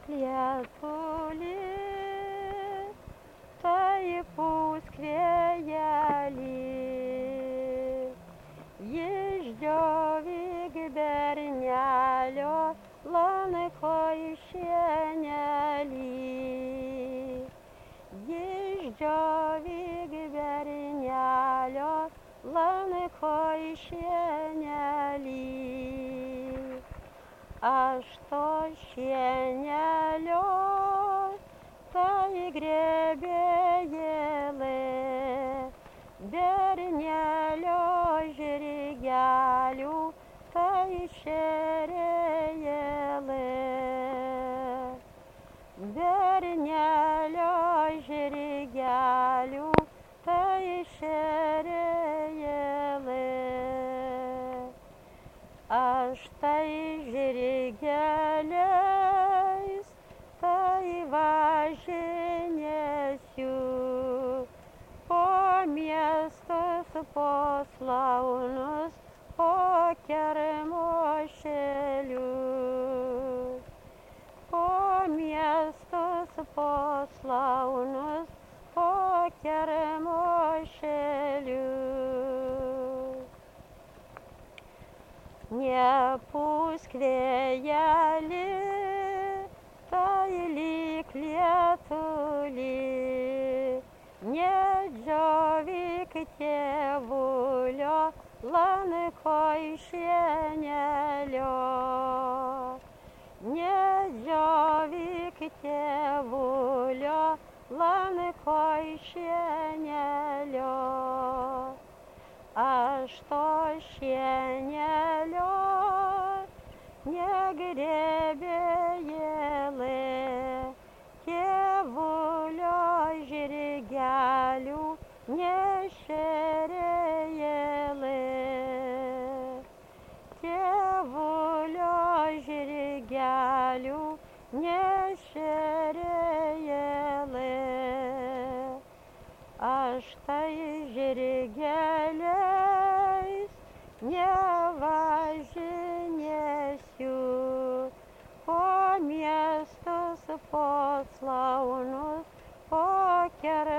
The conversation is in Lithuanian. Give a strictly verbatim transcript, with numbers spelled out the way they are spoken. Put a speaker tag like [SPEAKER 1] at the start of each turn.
[SPEAKER 1] lietulį, tai pūsk vėjelį, išdžiovyk bernelio lanko šienelį, išdžiovyk bernelio lanko šienelį. Aš to šienelio tai grebėjėlė, bernelio žirgelių tai šerėjėlė, bernelio žirgelių tai šerėjėlė. Aš tai žirgeliais tai važinėsiu, po miestus, po slaunus, po kermošelius, po miestus, po slaunus, po kermošelius. Nepūsk vėjelį, tai lyg lietulį, nedžiovyk tėvulio lanko šienelio, nedžiovyk tėvulio lanko šienelio. Aš to šienelio negrebėjėlė, tėvulio žirgelių nešerėjėlė, tėvulio žirgelių nešerėjėlė. Aš tai žirgeliais nevažinėsiu, po miestus, po slaunus, po kermošelius.